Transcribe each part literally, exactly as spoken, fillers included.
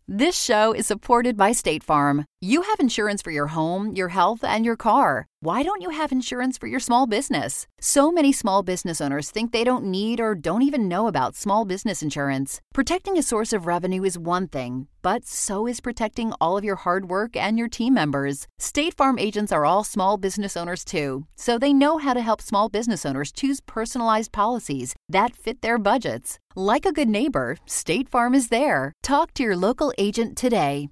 This show is supported by State Farm. You have insurance for your home, your health, and your car. Why don't you have insurance for your small business? So many small business owners think they don't need or don't even know about small business insurance. Protecting a source of revenue is one thing, but so is protecting all of your hard work and your team members. State Farm agents are all small business owners too, so they know how to help small business owners choose personalized policies that fit their budgets. Like a good neighbor, State Farm is there. Talk to your local agent today.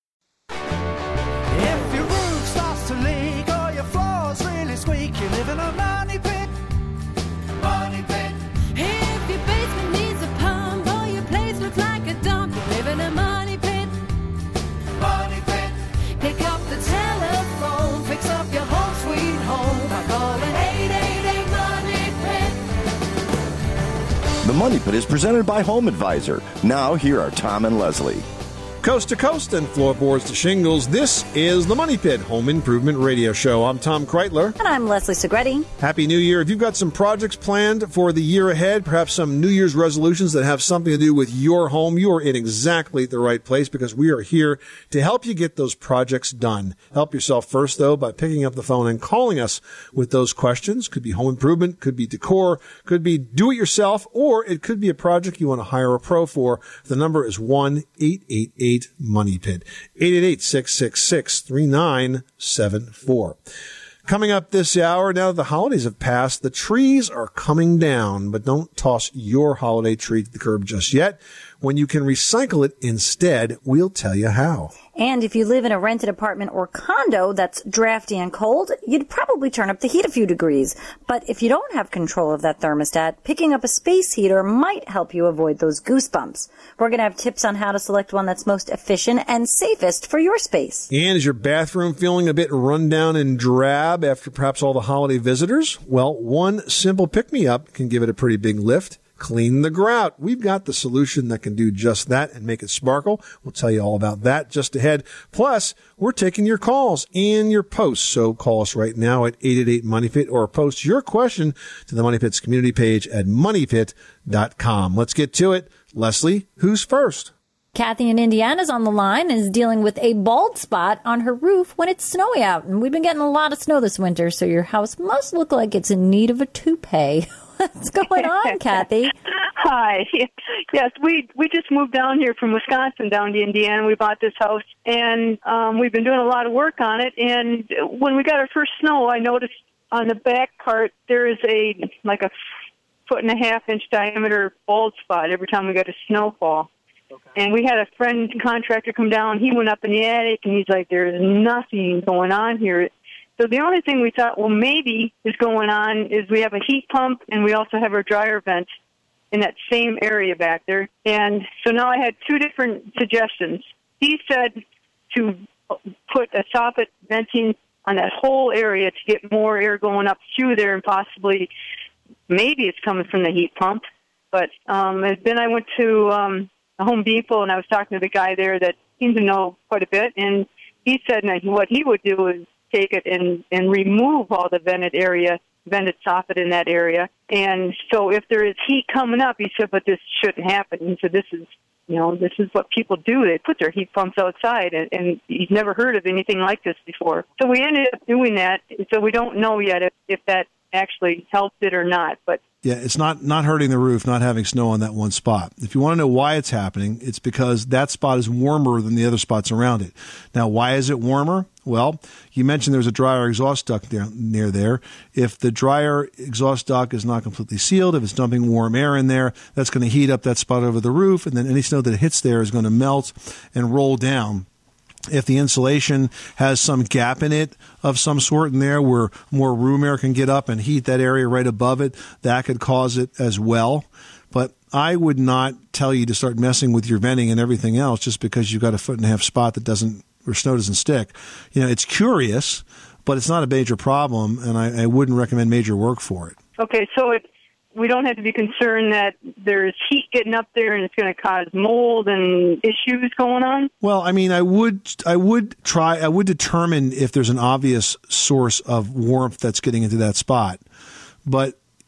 If your roof starts to leak or your floors really squeak, you live in a money pit. Money pit. If your basement needs a pump or your place looks like a dump, you live in a money pit. Money pit. Pick up the telephone, fix up your home sweet home by calling eight eight eight money pit. The Money Pit is presented by Home Advisor. Now, here are Tom and Leslie. Coast to coast and floorboards to shingles, this is the Money Pit Home Improvement Radio Show. I'm Tom Kreitler. And I'm Leslie Segretti. Happy New Year. If you've got some projects planned for the year ahead, perhaps some New Year's resolutions that have something to do with your home, you are in exactly the right place because we are here to help you get those projects done. Help yourself first, though, by picking up the phone and calling us with those questions. Could be home improvement, could be decor, could be do-it-yourself, or it could be a project you want to hire a pro for. The number is one eight eight eight Money Pit. eight eight eight, six six six, three nine seven four. Coming up this hour, now that the holidays have passed, the trees are coming down, but don't toss your holiday tree to the curb just yet. When you can recycle it instead, we'll tell you how. And if you live in a rented apartment or condo that's drafty and cold, you'd probably turn up the heat a few degrees. But if you don't have control of that thermostat, picking up a space heater might help you avoid those goosebumps. We're going to have tips on how to select one that's most efficient and safest for your space. And is your bathroom feeling a bit run down and drab after perhaps all the holiday visitors? Well, one simple pick-me-up can give it a pretty big lift. Clean the grout. We've got the solution that can do just that and make it sparkle. We'll tell you all about that just ahead. Plus, we're taking your calls and your posts. So call us right now at eight eight eight, money pit or post your question to the Money Pit's community page at money pit dot com. Let's get to it. Leslie, who's first? Kathy in Indiana's on the line and is dealing with a bald spot on her roof when it's snowy out. And we've been getting a lot of snow this winter, so your house must look like it's in need of a toupee. What's going on, Kathy? Hi. Yes, we we just moved down here from Wisconsin down to Indiana. We bought this house, and um, we've been doing a lot of work on it. And when we got our first snow, I noticed on the back part there is a like a foot and a half inch diameter bald spot every time we got a snowfall. Okay. And we had a friend contractor come down. He went up in the attic, and he's like, "There's nothing going on here." So the only thing we thought, well, maybe is going on is we have a heat pump, and we also have our dryer vent in that same area back there. And so now I had two different suggestions. He said to put a soffit venting on that whole area to get more air going up through there, and possibly maybe it's coming from the heat pump. But um, then I went to um, a Home Depot, and I was talking to the guy there that seemed to know quite a bit, and he said that what he would do is take it and, and remove all the vented area, vented soffit in that area. And so if there is heat coming up, he said, but this shouldn't happen. He said, this is, you know, this is what people do. They put their heat pumps outside, and, and he's never heard of anything like this before. So we ended up doing that. So we don't know yet if, if that actually helped it or not. But yeah, it's not, not hurting the roof, not having snow on that one spot. If you want to know why it's happening, it's because that spot is warmer than the other spots around it. Now, why is it warmer? Well, you mentioned there's a dryer exhaust duct there, near there. If the dryer exhaust duct is not completely sealed, if it's dumping warm air in there, that's going to heat up that spot over the roof, and then any snow that hits there is going to melt and roll down. If the insulation has some gap in it of some sort in there where more room air can get up and heat that area right above it, that could cause it as well. But I would not tell you to start messing with your venting and everything else just because you've got a foot and a half spot that doesn't, or snow doesn't stick. You know, it's curious, but it's not a major problem, and I, I wouldn't recommend major work for it. Okay, so it, we don't have to be concerned that there's heat getting up there and it's going to cause mold and issues going on? Well, I mean, I would I would try, I would determine if there's an obvious source of warmth that's getting into that spot. But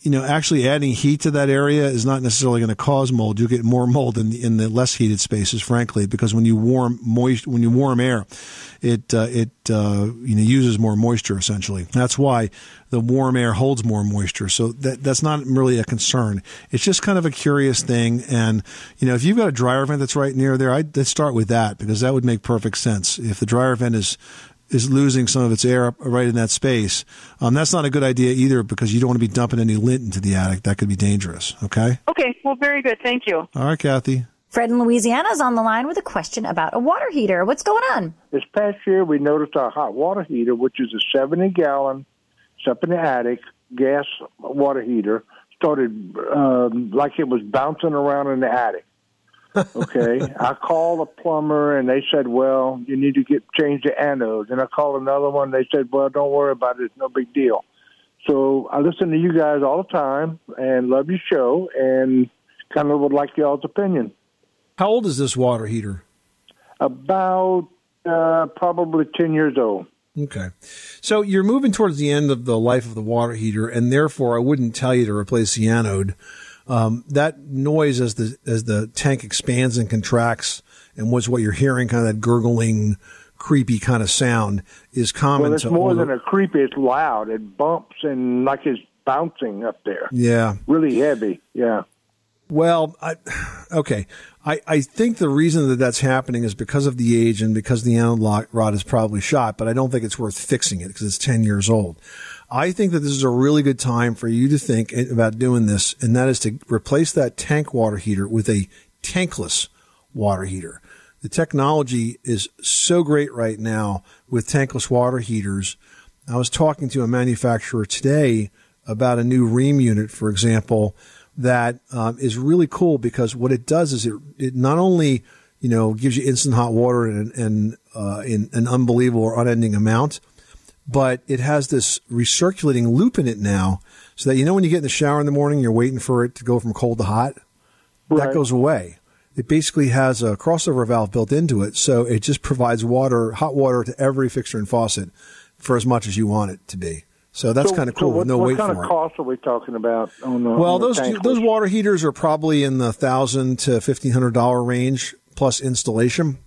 you know, actually adding heat to that area is not necessarily going to cause mold. You'll get more mold in the, in the less heated spaces, frankly, because when you warm moist, when you warm air, it, uh, it, uh, you know, uses more moisture essentially. That's why the warm air holds more moisture. So that, that's not really a concern. It's just kind of a curious thing. And, you know, if you've got a dryer vent that's right near there, I'd, I'd start with that because that would make perfect sense. If the dryer vent is, is losing some of its air right in that space, um, that's not a good idea either because you don't want to be dumping any lint into the attic. That could be dangerous. Okay? Okay. Well, very good. Thank you. All right, Kathy. Fred in Louisiana is on the line with a question about a water heater. What's going on? This past year, we noticed our hot water heater, which is a seventy-gallon, it's up in the attic, gas water heater, started um, like it was bouncing around in the attic. Okay, I called a plumber, and they said, well, you need to get change the anode. And I called another one. They said, well, don't worry about it. It's no big deal. So I listen to you guys all the time and love your show and kind of would like y'all's opinion. How old is this water heater? About uh, probably ten years old. Okay. So you're moving towards the end of the life of the water heater, and therefore I wouldn't tell you to replace the anode. Um, that noise as the as the tank expands and contracts, and what's what you're hearing, kind of that gurgling, creepy kind of sound, is common. Well, it's to more older... than a creepy. It's loud. It bumps and like it's bouncing up there. Yeah. Really heavy. Yeah. Well, I, okay. I, I think the reason that that's happening is because of the age and because the anode rod is probably shot, but I don't think it's worth fixing it because it's ten years old. I think that this is a really good time for you to think about doing this, and that is to replace that tank water heater with a tankless water heater. The technology is so great right now with tankless water heaters. I was talking to a manufacturer today about a new Rheem unit, for example, that um, is really cool because what it does is it, it not only, you know, gives you instant hot water in, in, uh, in an unbelievable or unending amount, but it has this recirculating loop in it now so that, you know, when you get in the shower in the morning, you're waiting for it to go from cold to hot. Right. That goes away. It basically has a crossover valve built into it. So it just provides water, hot water to every fixture and faucet for as much as you want it to be. So that's so, kind of cool. So what, with no what wait kind for of it. cost are we talking about on the Well, on the those tankless? those water heaters are probably in the thousand to fifteen hundred dollar range plus installation.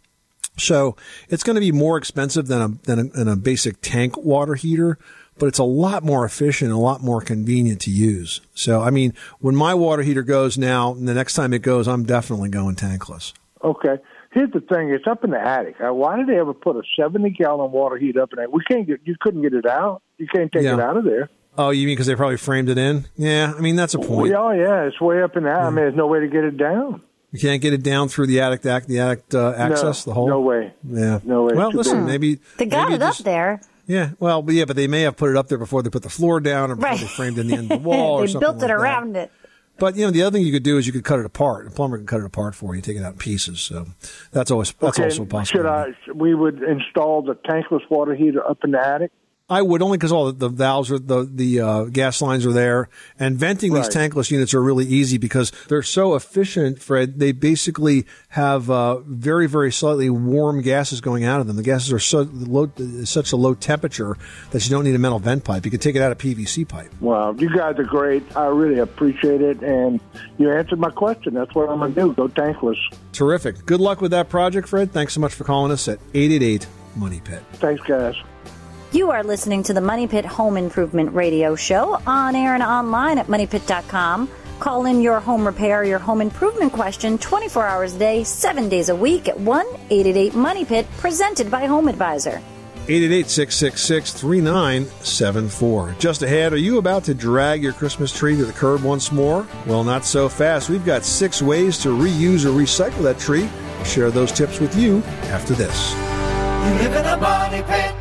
So it's going to be more expensive than a than a, than a basic tank water heater, but it's a lot more efficient, a lot more convenient to use. So I mean, when my water heater goes now, and the next time it goes, I'm definitely going tankless. Okay. Here's the thing: it's up in the attic. Uh, why did they ever put a seventy-gallon water heater up in there? We can't get. You couldn't get it out. You can't take Yeah. it out of there. Oh, you mean because they probably framed it in? Yeah, I mean that's a point. Oh yeah, it's way up in the attic. I mean, there's no way to get it down. You can't get it down through the attic, the, the attic uh, access, no, the hole. No way. Yeah, no way. Well, Too listen, big. maybe They got maybe it just, up there. Yeah, well, but yeah, but they may have put it up there before they put the floor down, or before Right. they framed in the end of the wall, or They something built it like that. around it. But you know, the other thing you could do is you could cut it apart. A plumber can cut it apart for you, take it out in pieces. So that's always that's okay, also a possibility. Should I? We would install the tankless water heater up in the attic. I would, only because all the, the valves are the the uh, gas lines are there, and venting these Right. tankless units are really easy because they're so efficient, Fred. They basically have uh, very very slightly warm gases going out of them. The gases are so low, such a low temperature that you don't need a metal vent pipe. You can take it out of P V C pipe. Wow, you guys are great. I really appreciate it, and you answered my question. That's what I'm gonna do. Go tankless. Terrific. Good luck with that project, Fred. Thanks so much for calling us at eight eight eight Money Pit. Thanks, guys. You are listening to the Money Pit Home Improvement Radio Show on air and online at money pit dot com. Call in your home repair, your home improvement question twenty-four hours a day, seven days a week at one eight eight eight Money Pit, presented by Home Advisor. eight eight eight, six six six, three nine seven four. Just ahead, are you about to drag your Christmas tree to the curb once more? Well, not so fast. We've got six ways to reuse or recycle that tree. We'll share those tips with you after this. You live in a money pit.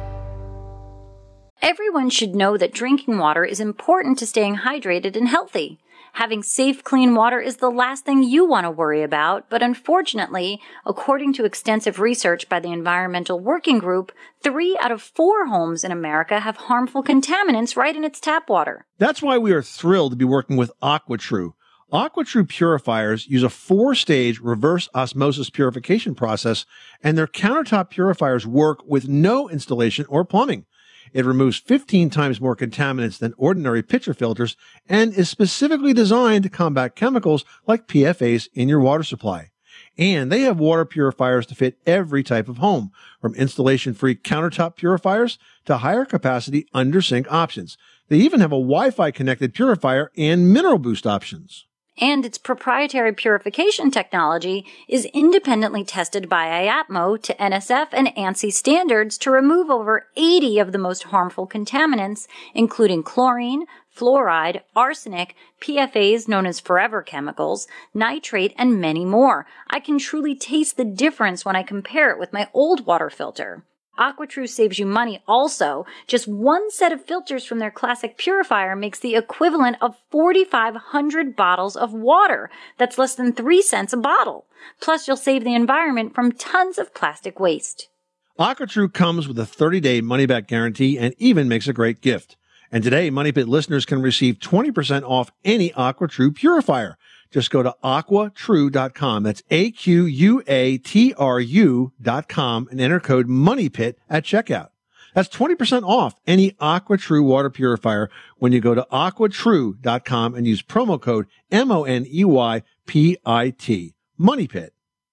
Everyone should know that drinking water is important to staying hydrated and healthy. Having safe, clean water is the last thing you want to worry about, but unfortunately, according to extensive research by the Environmental Working Group, three out of four homes in America have harmful contaminants right in its tap water. That's why we are thrilled to be working with AquaTrue. AquaTrue purifiers use a four-stage reverse osmosis purification process, and their countertop purifiers work with no installation or plumbing. It removes fifteen times more contaminants than ordinary pitcher filters and is specifically designed to combat chemicals like P F As in your water supply. And they have water purifiers to fit every type of home, from installation-free countertop purifiers to higher capacity under-sink options. They even have a Wi-Fi connected purifier and mineral boost options. And its proprietary purification technology is independently tested by I A T M O to N S F and ANSI standards to remove over eighty of the most harmful contaminants, including chlorine, fluoride, arsenic, P F As known as forever chemicals, nitrate, and many more. I can truly taste the difference when I compare it with my old water filter. AquaTrue saves you money also. Just one set of filters from their classic purifier makes the equivalent of forty-five hundred bottles of water. That's less than three cents a bottle. Plus, you'll save the environment from tons of plastic waste. AquaTrue comes with a thirty-day money-back guarantee and even makes a great gift. And today, Money Pit listeners can receive twenty percent off any AquaTrue purifier. Just go to aqua true dot com. That's A Q U A T R U dot com and enter code MONEYPIT at checkout. That's twenty percent off any AquaTrue water purifier when you go to aqua true dot com and use promo code M O N E Y P I T. Money Pit.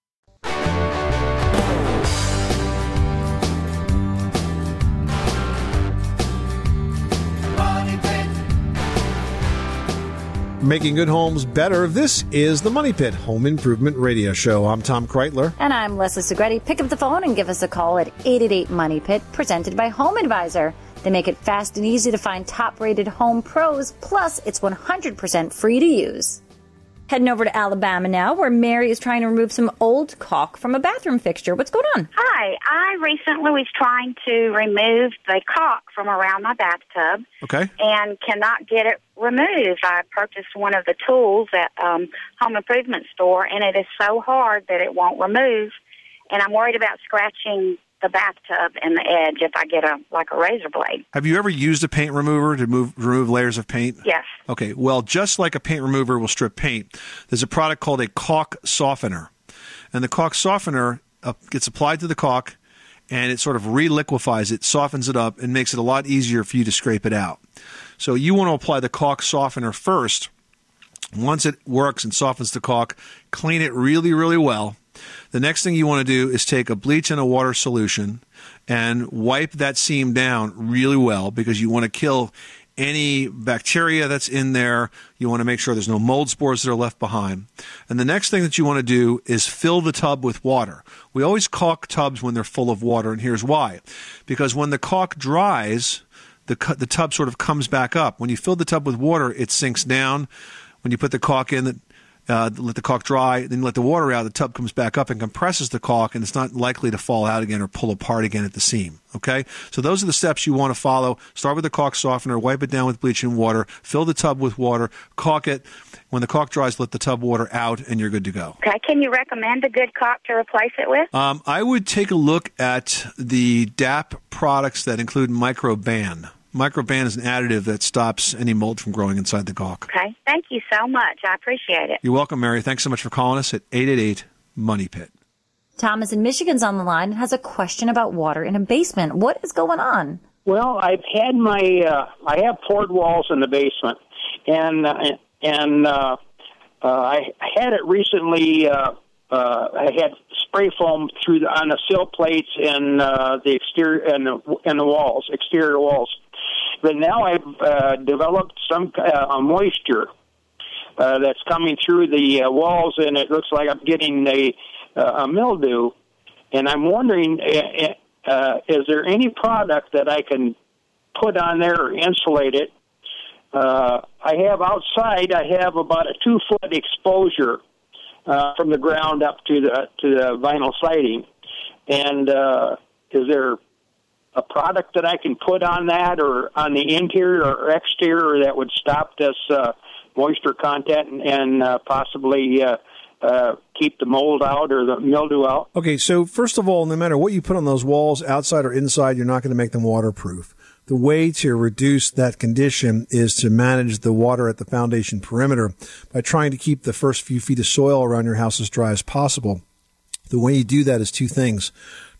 Making good homes better. This is the Money Pit Home Improvement Radio Show. I'm Tom Kreitler. And I'm Leslie Segretti. Pick up the phone and give us a call at eight eight eight money pit, presented by Home Advisor. They make it fast and easy to find top-rated home pros, plus it's one hundred percent free to use. Heading over to Alabama now, where Mary is trying to remove some old caulk from a bathroom fixture. What's going on? Hi. I recently was trying to remove the caulk from around my bathtub. Okay. And cannot get it removed. I purchased one of the tools at um, Home Improvement Store, and it is so hard that it won't remove. And I'm worried about scratching the bathtub and the edge if I get a like a razor blade. Have you ever used a paint remover to move, remove layers of paint? Yes. Okay, well, just like a paint remover will strip paint, there's a product called a caulk softener. And the caulk softener uh, gets applied to the caulk, and it sort of reliquefies it, softens it up, and makes it a lot easier for you to scrape it out. So you want to apply the caulk softener first. Once it works and softens the caulk, clean it really, really well. The next thing you want to do is take a bleach and a water solution and wipe that seam down really well, because you want to kill any bacteria that's in there. You want to make sure there's no mold spores that are left behind. And the next thing that you want to do is fill the tub with water. We always caulk tubs when they're full of water, and here's why. Because when the caulk dries, the, the tub sort of comes back up. When you fill the tub with water, it sinks down. When you put the caulk in, the Uh, let the caulk dry, then let the water out, the tub comes back up and compresses the caulk, and it's not likely to fall out again or pull apart again at the seam. Okay? So those are the steps you want to follow. Start with the caulk softener, wipe it down with bleach and water, fill the tub with water, caulk it. When the caulk dries, let the tub water out, and you're good to go. Okay. Can you recommend a good caulk to replace it with? Um, I would take a look at the D A P products that include Microban. Microban is an additive that stops any mold from growing inside the caulk. Okay. Thank you so much. I appreciate it. You're welcome, Mary. Thanks so much for calling us at eight eight eight money pit. Thomas in Michigan's on the line and has a question about water in a basement. What is going on? Well, I've had my, uh, I have poured walls in the basement, and uh, and uh, uh, I had it recently. Uh, uh, I had spray foam through the, on the sill plates and uh, the exterior and the and the walls, exterior walls. But now I've uh, developed some uh, moisture uh, that's coming through the uh, walls, and it looks like I'm getting a, uh, a mildew. And I'm wondering, uh, uh, is there any product that I can put on there or insulate it? Uh, I have outside, I have about a two-foot exposure uh, from the ground up to the to the vinyl siding. And uh, is there a product that I can put on that or on the interior or exterior that would stop this uh, moisture content and, and uh, possibly uh, uh, keep the mold out or the mildew out? Okay, so first of all, no matter what you put on those walls, outside or inside, you're not going to make them waterproof. The way to reduce that condition is to manage the water at the foundation perimeter by trying to keep the first few feet of soil around your house as dry as possible. The way you do that is two things.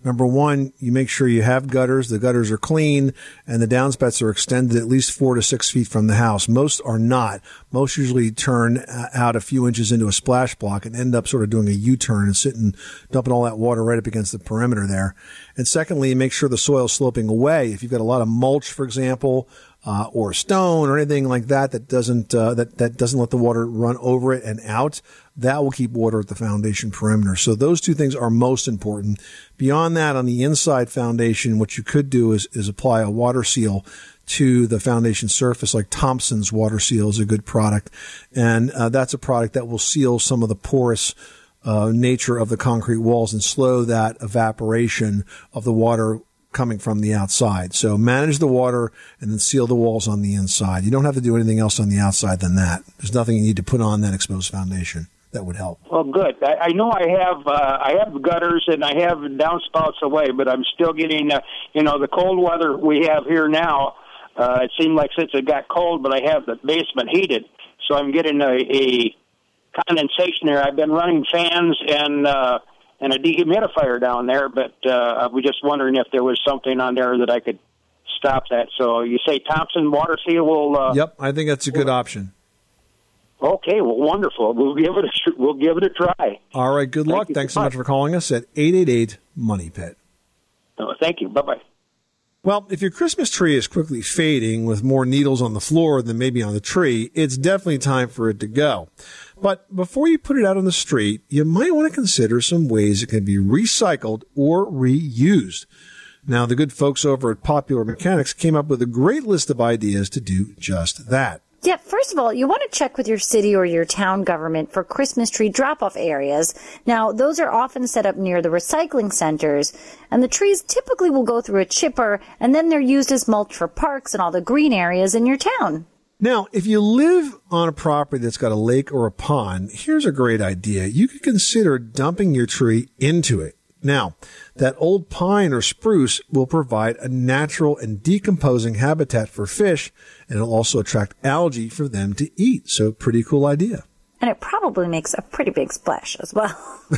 Number one, you make sure you have gutters, the gutters are clean, and the downspouts are extended at least four to six feet from the house. Most are not. Most usually turn out a few inches into a splash block and end up sort of doing a U-turn and sitting, dumping all that water right up against the perimeter there. And secondly, make sure the soil's sloping away. If you've got a lot of mulch, for example, uh, or stone or anything like that that doesn't uh, that that doesn't let the water run over it and out, that will keep water at the foundation perimeter. So those two things are most important. Beyond that, on the inside foundation, what you could do is, is apply a water seal to the foundation surface, like Thompson's Water Seal is a good product. And uh, that's a product that will seal some of the porous uh, nature of the concrete walls and slow that evaporation of the water coming from the outside. So manage the water and then seal the walls on the inside. You don't have to do anything else on the outside than that. There's nothing you need to put on that exposed foundation. That would help. Well, good. I, I know I have uh, I have gutters and I have downspouts away, but I'm still getting, uh, you know, the cold weather we have here now. Uh, it seemed like since it got cold, but I have the basement heated, so I'm getting a, a condensation there. I've been running fans and uh, and a dehumidifier down there, but uh, I was just wondering if there was something on there that I could stop that. So you say Thompson Water Seal will... Uh, yep, I think that's a good option. Okay, well, wonderful. We'll give it a we'll give it a try. All right, good luck. Thank Thanks so much. much for calling us at eight eight eight, money pit. Oh, thank you. Bye-bye. Well, if your Christmas tree is quickly fading with more needles on the floor than maybe on the tree, it's definitely time for it to go. But before you put it out on the street, you might want to consider some ways it can be recycled or reused. Now, the good folks over at Popular Mechanics came up with a great list of ideas to do just that. Yeah, first of all, you want to check with your city or your town government for Christmas tree drop-off areas. Now, those are often set up near the recycling centers, and the trees typically will go through a chipper, and then they're used as mulch for parks and all the green areas in your town. Now, if you live on a property that's got a lake or a pond, here's a great idea. You could consider dumping your tree into it. Now, that old pine or spruce will provide a natural and decomposing habitat for fish, and it'll also attract algae for them to eat. So, pretty cool idea. And it probably makes a pretty big splash as well.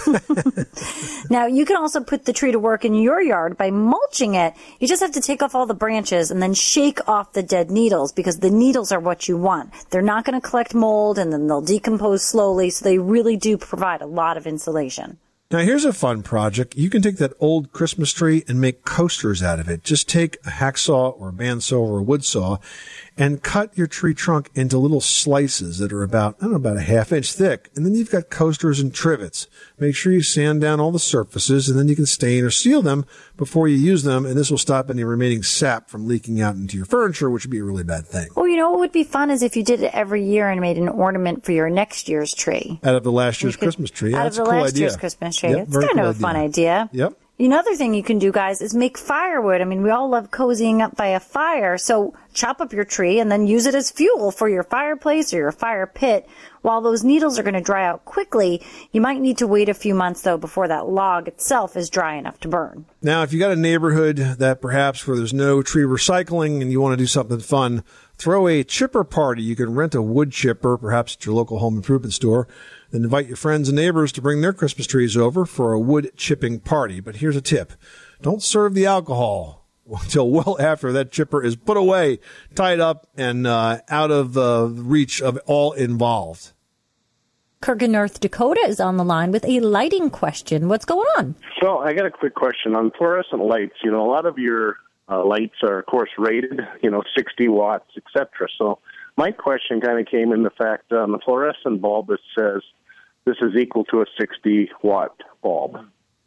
Now, you can also put the tree to work in your yard by mulching it. You just have to take off all the branches and then shake off the dead needles, because the needles are what you want. They're not going to collect mold, and then they'll decompose slowly, so they really do provide a lot of insulation. Now, here's a fun project. You can take that old Christmas tree and make coasters out of it. Just take a hacksaw or a bandsaw or a wood saw and cut your tree trunk into little slices that are about, I don't know, about a half inch thick. And then you've got coasters and trivets. Make sure you sand down all the surfaces, and then you can stain or seal them before you use them. And this will stop any remaining sap from leaking out into your furniture, which would be a really bad thing. Well, you know what would be fun is if you did it every year and made an ornament for your next year's tree. Out of the last year's could, Christmas tree. Yeah, out that's of the a cool last idea. year's Christmas tree. Yep, it's kind cool of a idea. fun idea. Yep. Another thing you can do, guys, is make firewood. I mean, we all love cozying up by a fire, so chop up your tree and then use it as fuel for your fireplace or your fire pit. While those needles are going to dry out quickly, you might need to wait a few months, though, before that log itself is dry enough to burn. Now, if you got a neighborhood that perhaps where there's no tree recycling and you want to do something fun, throw a chipper party. You can rent a wood chipper, perhaps at your local home improvement store, then invite your friends and neighbors to bring their Christmas trees over for a wood chipping party. But here's a tip. Don't serve the alcohol until well after that chipper is put away, tied up, and uh, out of the reach of all involved. Kirk in North Dakota is on the line with a lighting question. What's going on? So I got a quick question on fluorescent lights. You know, a lot of your uh, lights are, of course, rated, you know, sixty watts, et cetera. So my question kind of came in the fact on the fluorescent bulb, it says this is equal to a sixty watt bulb.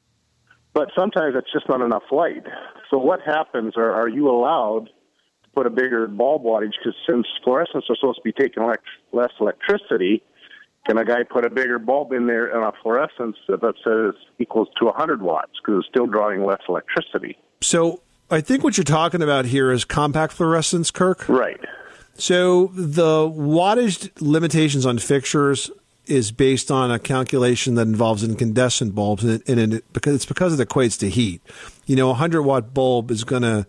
But sometimes it's just not enough light. So what happens? Are, are you allowed to put a bigger bulb wattage? Because since fluorescents are supposed to be taking elect- less electricity, can a guy put a bigger bulb in there in a fluorescence that says equals to one hundred watts because it's still drawing less electricity? So I think what you're talking about here is compact fluorescence, Kirk? Right. So the wattage limitations on fixtures is based on a calculation that involves incandescent bulbs, and, it, and it, because it's because it equates to heat. You know, a one hundred watt bulb is going to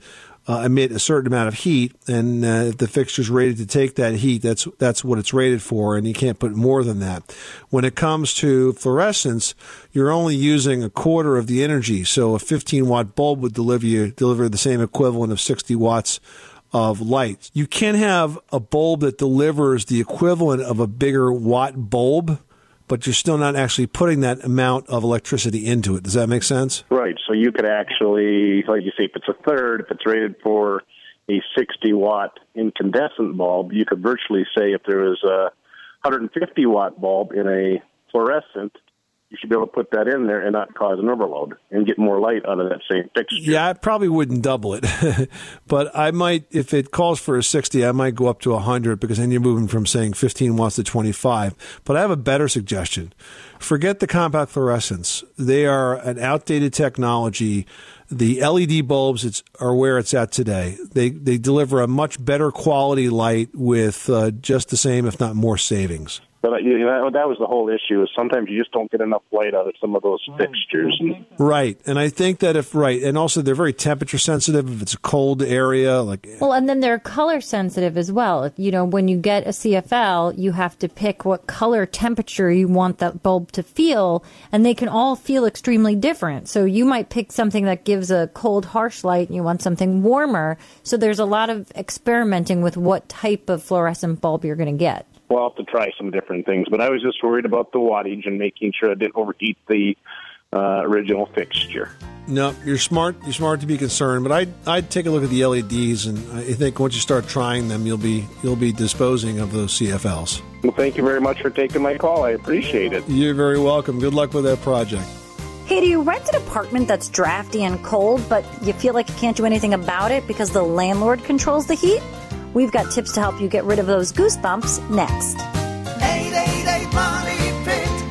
uh, emit a certain amount of heat, and uh, if the fixture's rated to take that heat, that's that's what it's rated for, and you can't put more than that. When it comes to fluorescence, you're only using a quarter of the energy, so a fifteen watt bulb would deliver you deliver the same equivalent of sixty watts of light. You can have a bulb that delivers the equivalent of a bigger watt bulb, but you're still not actually putting that amount of electricity into it. Does that make sense? Right. So you could actually, like you say, if it's a third, if it's rated for a sixty watt incandescent bulb, you could virtually say if there was a one hundred fifty watt bulb in a fluorescent, you should be able to put that in there and not cause an overload and get more light out of that same fixture. Yeah, I probably wouldn't double it. But I might, if it calls for a sixty, I might go up to one hundred, because then you're moving from saying fifteen watts to twenty-five. But I have a better suggestion. Forget the compact fluorescents. They are an outdated technology. The L E D bulbs it's, are where it's at today. They they deliver a much better quality light with uh, just the same, if not more, savings. But you know, that was the whole issue, is sometimes you just don't get enough light out of some of those fixtures. Right. And I think that if, right, and also they're very temperature sensitive. If it's a cold area, like... Well, and then they're color sensitive as well. If, you know, when you get a C F L, you have to pick what color temperature you want that bulb to feel, and they can all feel extremely different. So you might pick something that gives a cold, harsh light, and you want something warmer. So there's a lot of experimenting with what type of fluorescent bulb you're going to get. We'll have to try some different things, but I was just worried about the wattage and making sure I didn't overheat the uh, original fixture. No, you're smart. You're smart to be concerned, but I'd, I'd take a look at the L E Ds, and I think once you start trying them, you'll be you'll be disposing of those C F Ls. Well, thank you very much for taking my call. I appreciate it. You're very welcome. Good luck with that project. Hey, do you rent an apartment that's drafty and cold, but you feel like you can't do anything about it because the landlord controls the heat? We've got tips to help you get rid of those goosebumps next. eight eight eight Money Pit.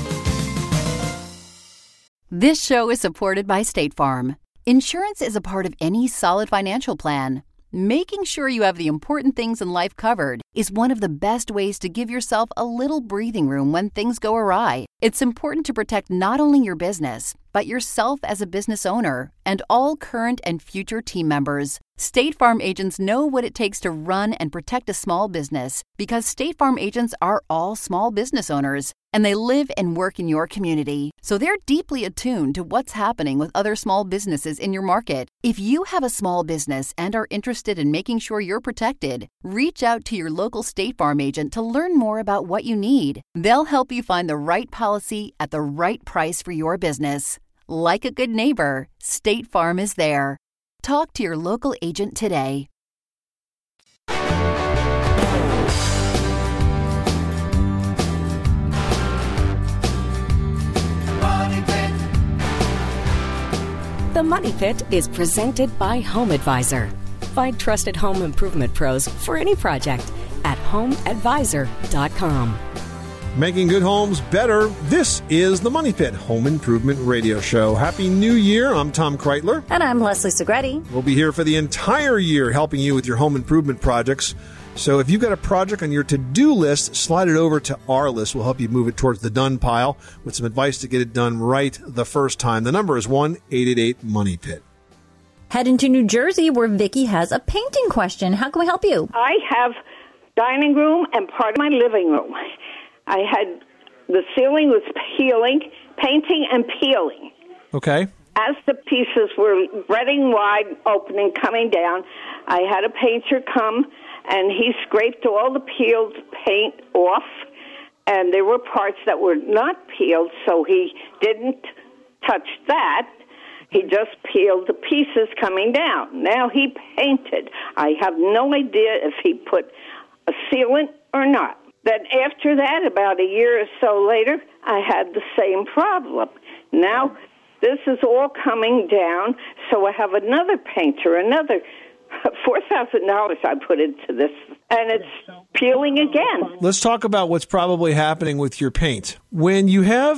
This show is supported by State Farm. Insurance is a part of any solid financial plan. Making sure you have the important things in life covered is one of the best ways to give yourself a little breathing room when things go awry. It's important to protect not only your business, but yourself as a business owner and all current and future team members. State Farm agents know what it takes to run and protect a small business, because State Farm agents are all small business owners, and they live and work in your community. So they're deeply attuned to what's happening with other small businesses in your market. If you have a small business and are interested in making sure you're protected, reach out to your local State Farm agent to learn more about what you need. They'll help you find the right policy at the right price for your business. Like a good neighbor, State Farm is there. Talk to your local agent today. Money Pit. The Money Pit is presented by Home Advisor. Find trusted home improvement pros for any project at home advisor dot com. Making good homes better. This is the Money Pit Home Improvement Radio Show. Happy New Year. I'm Tom Kreitler. And I'm Leslie Segretti. We'll be here for the entire year helping you with your home improvement projects. So if you've got a project on your to-do list, slide it over to our list. We'll help you move it towards the done pile with some advice to get it done right the first time. The number is one eight eight eight Money Pit. Head into New Jersey, where Vicki has a painting question. How can we help you? I have dining room and part of my living room. I had, the ceiling was peeling, painting and peeling. Okay. As the pieces were spreading wide, opening, coming down, I had a painter come, and he scraped all the peeled paint off, and there were parts that were not peeled, so he didn't touch that. He just peeled the pieces coming down. Now he painted. I have no idea if he put a sealant or not. Then after that, about a year or so later, I had the same problem. Now this is all coming down, so I have another painter, another four thousand dollars I put into this, and it's peeling again. Let's talk about what's probably happening with your paint. When you have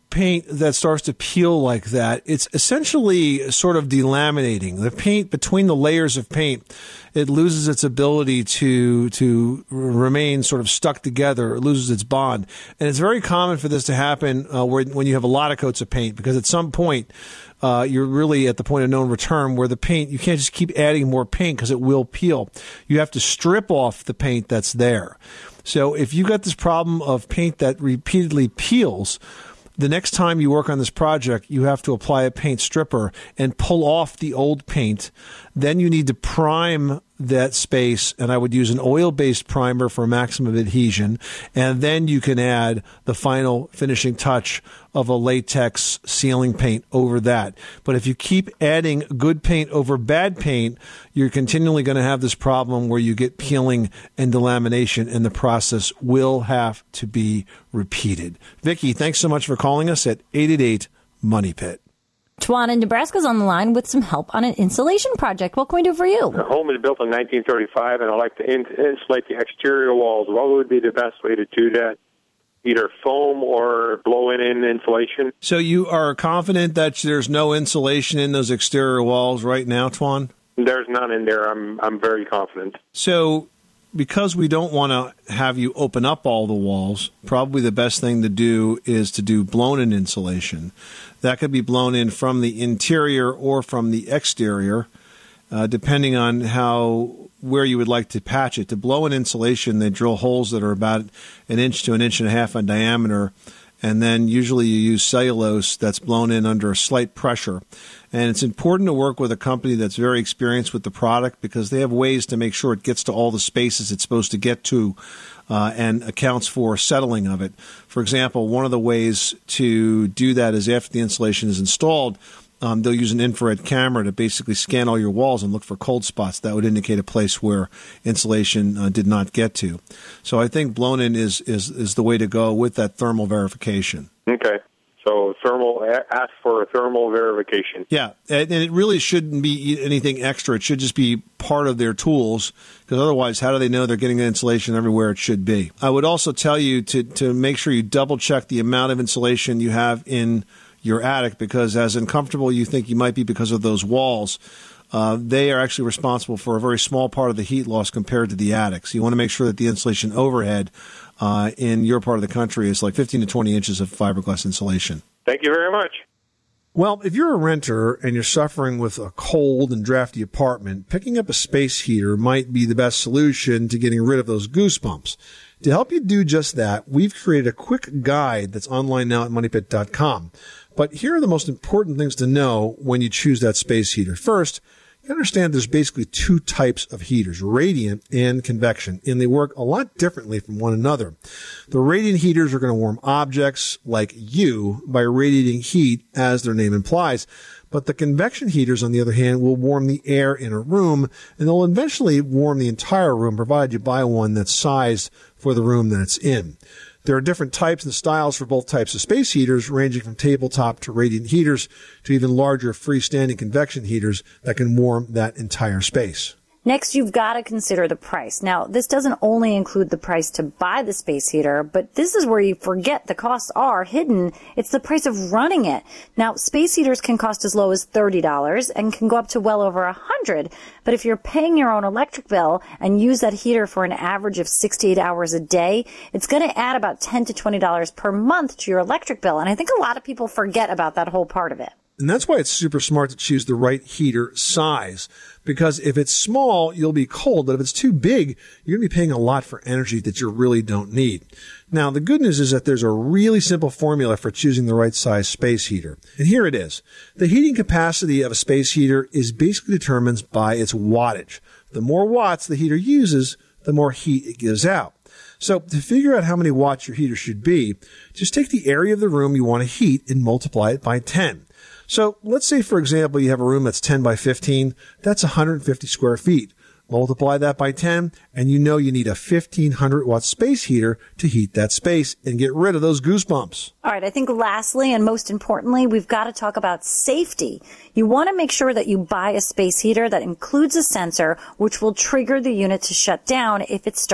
paint that starts to peel like that, it's essentially sort of delaminating. The paint, between the layers of paint, it loses its ability to to remain sort of stuck together. It loses its bond. And it's very common for this to happen uh, where, when you have a lot of coats of paint, because at some point, uh, you're really at the point of no return where the paint, you can't just keep adding more paint because it will peel. You have to strip off the paint that's there. So if you've got this problem of paint that repeatedly peels, the next time you work on this project, you have to apply a paint stripper and pull off the old paint. Then you need to prime that space, and I would use an oil-based primer for maximum adhesion. And then you can add the final finishing touch of a latex sealing paint over that. But if you keep adding good paint over bad paint, you're continually going to have this problem where you get peeling and delamination, and the process will have to be repeated. Vicki, thanks so much for calling us at eight eight eight, money pit. Tuan in Nebraska's on the line with some help on an insulation project. What can we do for you? The home is built in nineteen thirty-five, and I'd like to in- insulate the exterior walls. What would be the best way to do that? Either foam or blow-in insulation? So you are confident that there's no insulation in those exterior walls right now, Tuan? There's none in there. I'm I'm very confident. So because we don't want to have you open up all the walls, probably the best thing to do is to do blown-in insulation. That could be blown in from the interior or from the exterior, uh, depending on how where you would like to patch it. To blow in insulation, they drill holes that are about an inch to an inch and a half in diameter, and then usually you use cellulose that's blown in under a slight pressure. And it's important to work with a company that's very experienced with the product, because they have ways to make sure it gets to all the spaces it's supposed to get to uh, and accounts for settling of it. For example, one of the ways to do that is after the insulation is installed, um, they'll use an infrared camera to basically scan all your walls and look for cold spots. That would indicate a place where insulation uh, did not get to. So I think blown-in is, is, is the way to go with that thermal verification. Okay. So thermal, ask for a thermal verification. Yeah, and it really shouldn't be anything extra. It should just be part of their tools, because otherwise, how do they know they're getting the insulation everywhere it should be? I would also tell you to, to make sure you double-check the amount of insulation you have in your attic, because as uncomfortable you think you might be because of those walls, uh, they are actually responsible for a very small part of the heat loss compared to the attic. So you want to make sure that the insulation overhead Uh, in your part of the country is like fifteen to twenty inches of fiberglass insulation. Thank you very much. Well, if you're a renter and you're suffering with a cold and drafty apartment, picking up a space heater might be the best solution to getting rid of those goosebumps. To help you do just that, we've created a quick guide that's online now at money pit dot com. But here are the most important things to know when you choose that space heater. First, you understand there's basically two types of heaters, radiant and convection, and they work a lot differently from one another. The radiant heaters are going to warm objects like you by radiating heat, as their name implies. But the convection heaters, on the other hand, will warm the air in a room, and they'll eventually warm the entire room, provided you buy one that's sized for the room that it's in. There are different types and styles for both types of space heaters, ranging from tabletop to radiant heaters to even larger freestanding convection heaters that can warm that entire space. Next, you've got to consider the price. Now, this doesn't only include the price to buy the space heater, but this is where you forget the costs are hidden. It's the price of running it. Now, space heaters can cost as low as thirty dollars and can go up to well over one hundred dollars. But if you're paying your own electric bill and use that heater for an average of sixty-eight hours a day, it's going to add about ten to twenty dollars per month to your electric bill. And I think a lot of people forget about that whole part of it. And that's why it's super smart to choose the right heater size. Because if it's small, you'll be cold. But if it's too big, you're going to be paying a lot for energy that you really don't need. Now, the good news is that there's a really simple formula for choosing the right size space heater. And here it is. The heating capacity of a space heater is basically determined by its wattage. The more watts the heater uses, the more heat it gives out. So to figure out how many watts your heater should be, just take the area of the room you want to heat and multiply it by ten. So let's say, for example, you have a room that's ten by fifteen. That's one hundred fifty square feet. Multiply that by ten, and you know you need a fifteen hundred watt space heater to heat that space and get rid of those goosebumps. All right, I think lastly and most importantly, we've got to talk about safety. You want to make sure that you buy a space heater that includes a sensor which will trigger the unit to shut down if it starts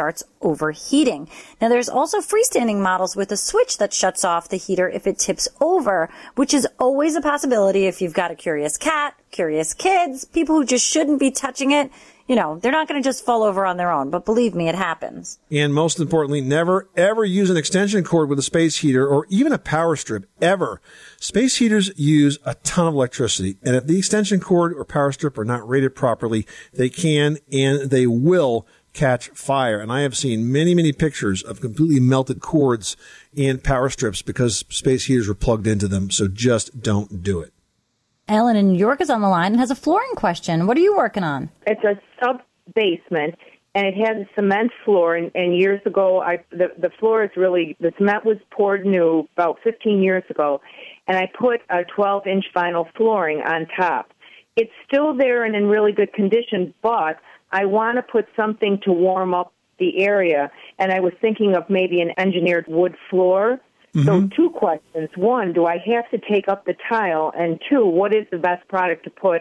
overheating. Now, there's also freestanding models with a switch that shuts off the heater if it tips over, which is always a possibility if you've got a curious cat, curious kids, people who just shouldn't be touching it. You know, they're not going to just fall over on their own, but believe me, it happens. And most importantly, never, ever use an extension cord with a space heater or even a power strip, ever. Space heaters use a ton of electricity, and if the extension cord or power strip are not rated properly, they can and they will catch fire. And I have seen many, many pictures of completely melted cords and power strips because space heaters were plugged into them, so just don't do it. Ellen in New York is on the line and has a flooring question. What are you working on? It's a sub-basement, and it has a cement floor. And, and years ago, I the, the floor is really, the cement was poured new about fifteen years ago, and I put a twelve-inch vinyl flooring on top. It's still there and in really good condition, but I want to put something to warm up the area, and I was thinking of maybe an engineered wood floor. Mm-hmm. So two questions. One, do I have to take up the tile? And two, what is the best product to put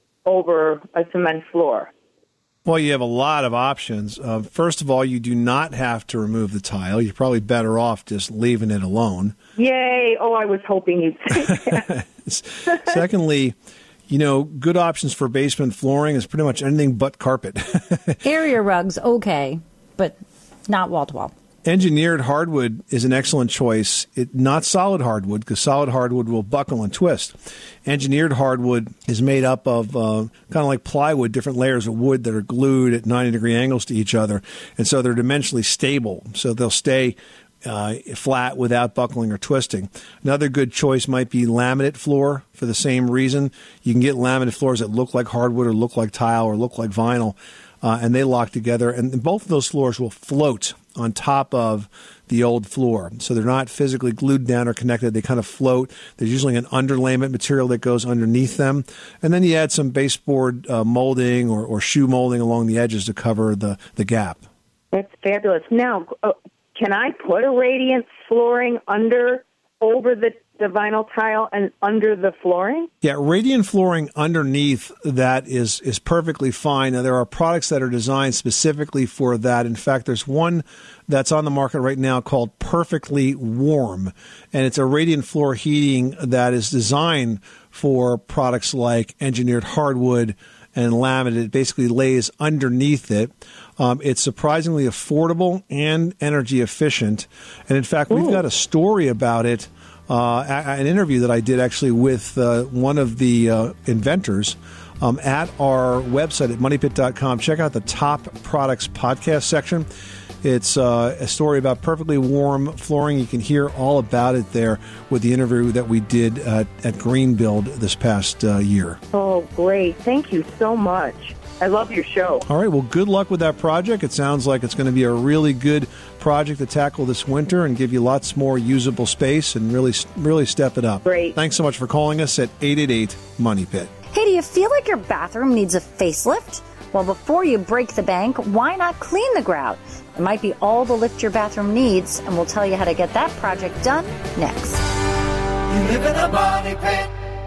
over a cement floor? Well, you have a lot of options. Uh, first of all, you do not have to remove the tile. You're probably better off just leaving it alone. Yay. Oh, I was hoping you'd say that. Secondly, you know, good options for basement flooring is pretty much anything but carpet. Area rugs, okay, but not wall-to-wall. Engineered hardwood is an excellent choice. It, not solid hardwood, because solid hardwood will buckle and twist. Engineered hardwood is made up of uh, kind of like plywood, different layers of wood that are glued at ninety degree angles to each other. And so they're dimensionally stable. So they'll stay uh, flat without buckling or twisting. Another good choice might be laminate floor for the same reason. You can get laminate floors that look like hardwood or look like tile or look like vinyl, uh, and they lock together. And both of those floors will float on top of the old floor. So they're not physically glued down or connected. They kind of float. There's usually an underlayment material that goes underneath them. And then you add some baseboard uh, molding or, or shoe molding along the edges to cover the, the gap. That's fabulous. Now, uh, can I put a radiant flooring under, over the, the vinyl tile and under the flooring? Yeah, radiant flooring underneath that is is perfectly fine. Now, there are products that are designed specifically for that. In fact, there's one that's on the market right now called Perfectly Warm, and it's a radiant floor heating that is designed for products like engineered hardwood and laminate. It basically lays underneath it. Um, it's surprisingly affordable and energy efficient. And in fact, we've Ooh. got a story about it. Uh, an interview that I did actually with uh, one of the uh, inventors um, at our website at money pit dot com. Check out the Top Products podcast section. It's uh, a story about perfectly warm flooring. You can hear all about it there with the interview that we did uh, at Greenbuild this past uh, year. Oh, great. Thank you so much. I love your show. All right. Well, good luck with that project. It sounds like it's going to be a really good project to tackle this winter and give you lots more usable space and really, really step it up. Great. Thanks so much for calling us at eight eight eight, money pit. Hey, do you feel like your bathroom needs a facelift? Well, before you break the bank, why not clean the grout? It might be all the lift your bathroom needs, and we'll tell you how to get that project done next. You live in a money pit.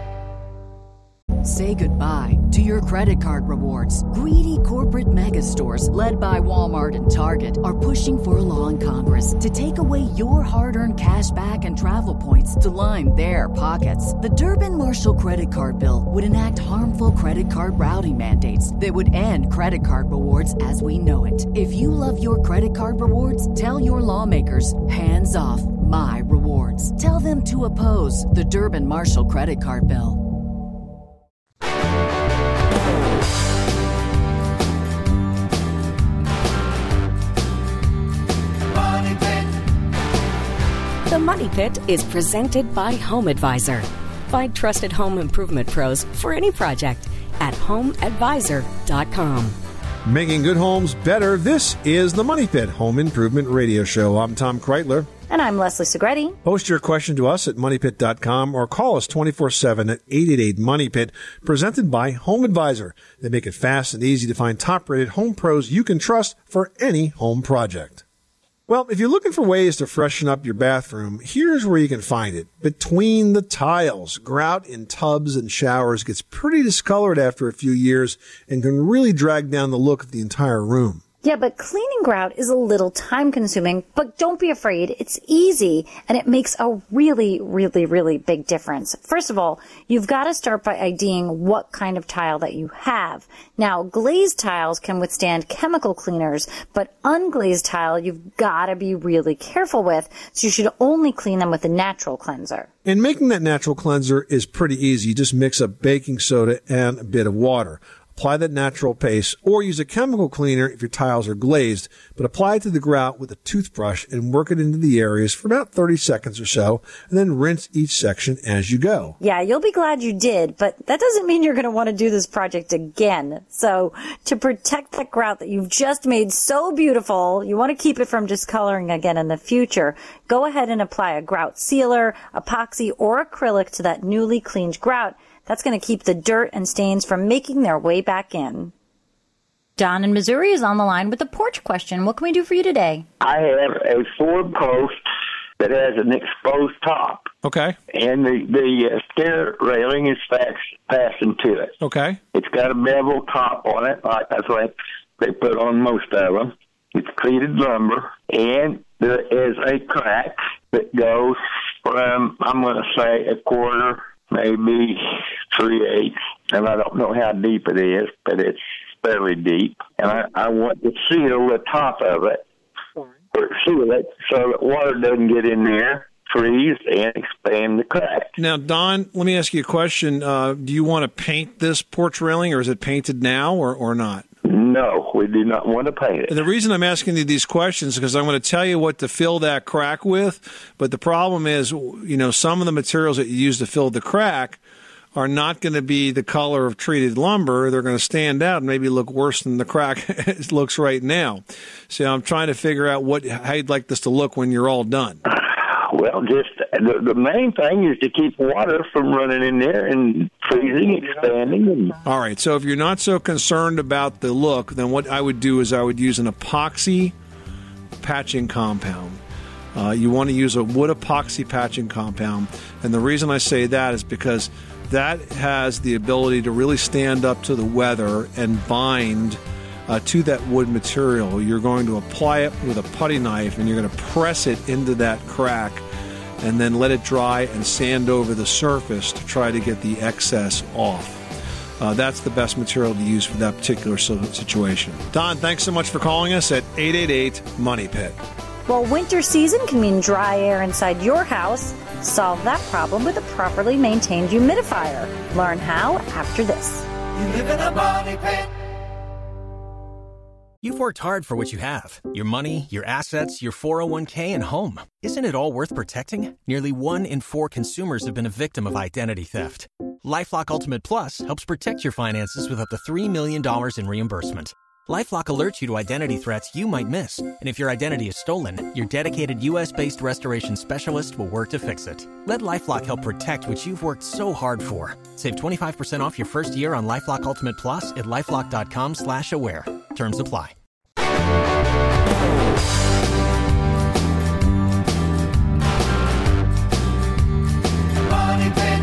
Say goodbye to your credit card rewards. Greedy corporate mega stores, led by Walmart and Target, are pushing for a law in Congress to take away your hard-earned cash back and travel points to line their pockets. The Durbin-Marshall credit card bill would enact harmful credit card routing mandates that would end credit card rewards as we know it. If you love your credit card rewards, tell your lawmakers, hands off my rewards. Tell them to oppose the Durbin-Marshall credit card bill. The Money Pit is presented by Home Advisor. Find trusted home improvement pros for any project at home advisor dot com. Making good homes better. This is the Money Pit Home Improvement Radio Show. I'm Tom Kreitler. And I'm Leslie Segretti. Post your question to us at money pit dot com or call us twenty-four seven at eight eight eight, money pit. Presented by Home Advisor. They make it fast and easy to find top-rated home pros you can trust for any home project. Well, if you're looking for ways to freshen up your bathroom, here's where you can find it. Between the tiles. Grout in tubs and showers gets pretty discolored after a few years and can really drag down the look of the entire room. Yeah, but cleaning grout is a little time consuming, but don't be afraid. It's easy and it makes a really, really, really big difference. First of all, you've got to start by IDing what kind of tile that you have. Now, glazed tiles can withstand chemical cleaners, but unglazed tile you've got to be really careful with, so you should only clean them with a natural cleanser. And making that natural cleanser is pretty easy. You just mix up baking soda and a bit of water. Apply that natural paste or use a chemical cleaner if your tiles are glazed, but apply it to the grout with a toothbrush and work it into the areas for about thirty seconds or so, and then rinse each section as you go. Yeah, you'll be glad you did, but that doesn't mean you're going to want to do this project again. So to protect that grout that you've just made so beautiful, you want to keep it from discoloring again in the future, go ahead and apply a grout sealer, epoxy, or acrylic to that newly cleaned grout. That's going to keep the dirt and stains from making their way back in. Don in Missouri is on the line with a porch question. What can we do for you today? I have a Ford post that has an exposed top. Okay. And the, the uh, stair railing is fast, fastened to it. Okay. It's got a bevel top on it. Like that's what they put on most of them. It's treated lumber. And there is a crack that goes from, I'm going to say, a quarter, maybe three-eighths, and I don't know how deep it is, but it's fairly deep. And I, I want to seal the top of it, or seal it so that water doesn't get in there, freeze, and expand the crack. Now, Don, let me ask you a question. Uh, do you want to paint this porch railing, or is it painted now, or, or not? No, we do not want to paint it. And the reason I'm asking you these questions is because I'm going to tell you what to fill that crack with, but the problem is, you know, some of the materials that you use to fill the crack are not going to be the color of treated lumber. They're going to stand out and maybe look worse than the crack looks right now. So I'm trying to figure out what how you'd like this to look when you're all done. Well, just the, the main thing is to keep water from running in there and freezing, expanding. And... All right, so if you're not so concerned about the look, then what I would do is I would use an epoxy patching compound. Uh, you want to use a wood epoxy patching compound, and the reason I say that is because that has the ability to really stand up to the weather and bind uh, to that wood material. You're going to apply it with a putty knife, and you're going to press it into that crack and then let it dry and sand over the surface to try to get the excess off. Uh, that's the best material to use for that particular situation. Don, thanks so much for calling us at eight eight eight, MONEY PIT. Well, winter season can mean dry air inside your house. Solve that problem with a properly maintained humidifier. Learn how after this. You live in a money pit. You've worked hard for what you have. Your money, your assets, your four oh one k, and home. Isn't it all worth protecting? Nearly one in four consumers have been a victim of identity theft. LifeLock Ultimate Plus helps protect your finances with up to three million dollars in reimbursement. LifeLock alerts you to identity threats you might miss. And if your identity is stolen, your dedicated U S-based restoration specialist will work to fix it. Let LifeLock help protect what you've worked so hard for. Save twenty-five percent off your first year on LifeLock Ultimate Plus at LifeLock.com slash aware. Terms apply. Money Pit.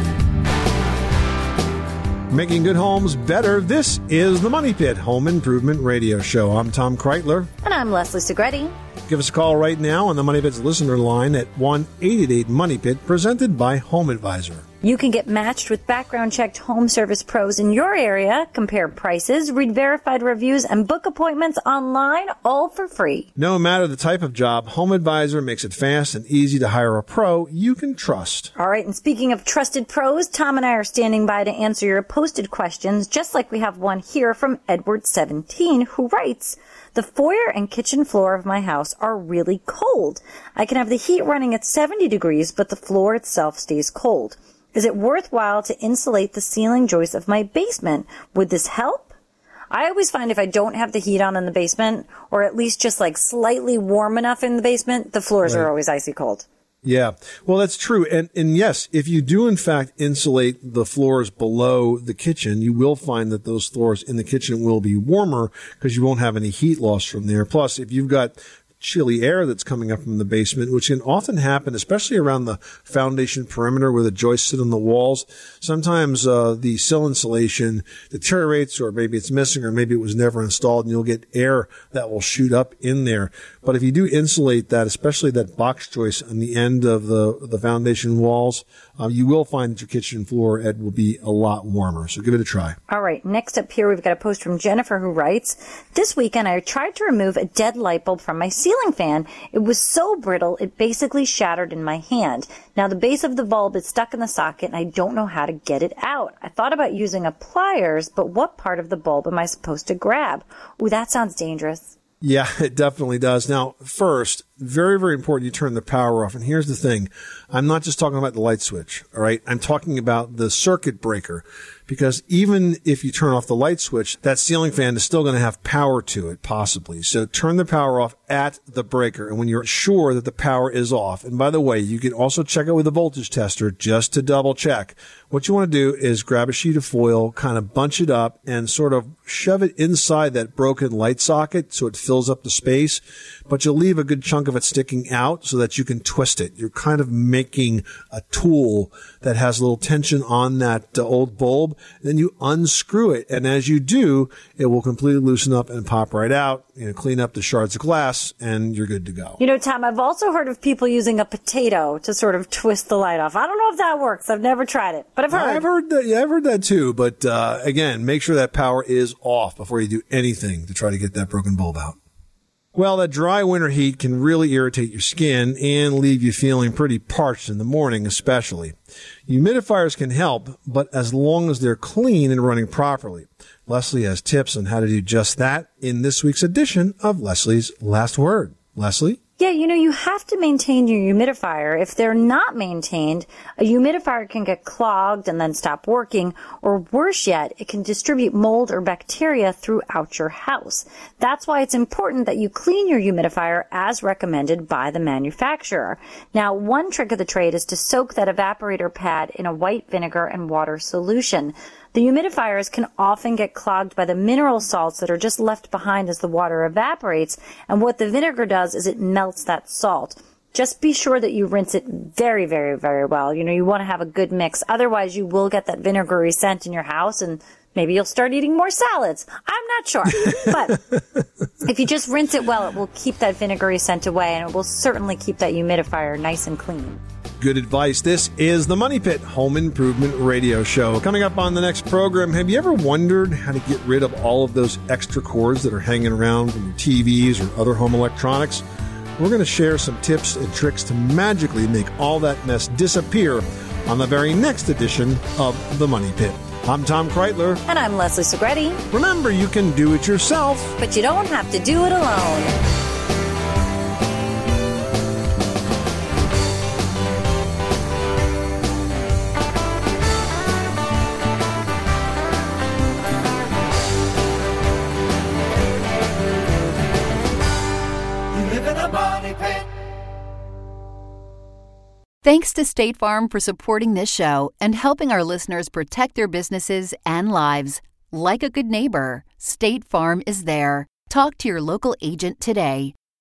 Making good homes better. This is the Money Pit Home Improvement Radio Show. I'm Tom Kreitler. And I'm Leslie Segretti. Give us a call right now on the Money Pit's listener line at one eight eight eight, MONEY PIT, presented by Home Advisor. You can get matched with background-checked home service pros in your area, compare prices, read verified reviews, and book appointments online, all for free. No matter the type of job, Home Advisor makes it fast and easy to hire a pro you can trust. All right, and speaking of trusted pros, Tom and I are standing by to answer your posted questions, just like we have one here from Edward seventeen, who writes, the foyer and kitchen floor of my house are really cold. I can have the heat running at seventy degrees, but the floor itself stays cold. Is it worthwhile to insulate the ceiling joists of my basement? Would this help? I always find if I don't have the heat on in the basement, or at least just like slightly warm enough in the basement, the floors Right. are always icy cold. Yeah, well, that's true. And, and yes, if you do, in fact, insulate the floors below the kitchen, you will find that those floors in the kitchen will be warmer because you won't have any heat loss from there. Plus, if you've got chilly air that's coming up from the basement, which can often happen, especially around the foundation perimeter where the joists sit on the walls. Sometimes uh, the sill insulation deteriorates, or maybe it's missing, or maybe it was never installed, and you'll get air that will shoot up in there. But if you do insulate that, especially that box joist on the end of the, the foundation walls, uh, you will find that your kitchen floor, Ed, will be a lot warmer. So give it a try. All right. Next up here, we've got a post from Jennifer who writes, this weekend I tried to remove a dead light bulb from my ceiling fan. It was so brittle, it basically shattered in my hand. Now the base of the bulb is stuck in the socket and I don't know how to get it out. I thought about using a pliers, but what part of the bulb am I supposed to grab? Ooh, that sounds dangerous. Yeah, it definitely does. Now, first, very, very important you turn the power off. And here's the thing. I'm not just talking about the light switch, all right? I'm talking about the circuit breaker. Because even if you turn off the light switch, that ceiling fan is still going to have power to it, possibly. So turn the power off at the breaker. And when you're sure that the power is off, and by the way, you can also check it with a voltage tester just to double check. What you want to do is grab a sheet of foil, kind of bunch it up, and sort of shove it inside that broken light socket so it fills up the space. But you'll leave a good chunk of it sticking out so that you can twist it. You're kind of making a tool that has a little tension on that uh, old bulb. Then you unscrew it, and as you do, it will completely loosen up and pop right out. You know, clean up the shards of glass, and you're good to go. You know, Tom, I've also heard of people using a potato to sort of twist the light off. I don't know if that works. I've never tried it, but I've heard. I've heard that. Yeah, I've heard that too. But uh, again, make sure that power is off before you do anything to try to get that broken bulb out. Well, that dry winter heat can really irritate your skin and leave you feeling pretty parched in the morning, especially. Humidifiers can help, but as long as they're clean and running properly. Leslie has tips on how to do just that in this week's edition of Leslie's Last Word. Leslie? Yeah, you know, you have to maintain your humidifier. If they're not maintained, a humidifier can get clogged and then stop working, or worse yet, it can distribute mold or bacteria throughout your house. That's why it's important that you clean your humidifier as recommended by the manufacturer. Now, one trick of the trade is to soak that evaporator pad in a white vinegar and water solution. The humidifiers can often get clogged by the mineral salts that are just left behind as the water evaporates, and what the vinegar does is it melts that salt. Just be sure that you rinse it very, very, very well. You know, you want to have a good mix. Otherwise, you will get that vinegary scent in your house, and maybe you'll start eating more salads. I'm not sure. But if you just rinse it well, it will keep that vinegary scent away, and it will certainly keep that humidifier nice and clean. Good advice. This is the Money Pit Home Improvement Radio Show. Coming up on the next program, have you ever wondered how to get rid of all of those extra cords that are hanging around from your T Vs or other home electronics? We're going to share some tips and tricks to magically make all that mess disappear on the very next edition of the Money Pit. I'm Tom Kreitler. And I'm Leslie Segretti. Remember, you can do it yourself, but you don't have to do it alone. Thanks to State Farm for supporting this show and helping our listeners protect their businesses and lives. Like a good neighbor, State Farm is there. Talk to your local agent today.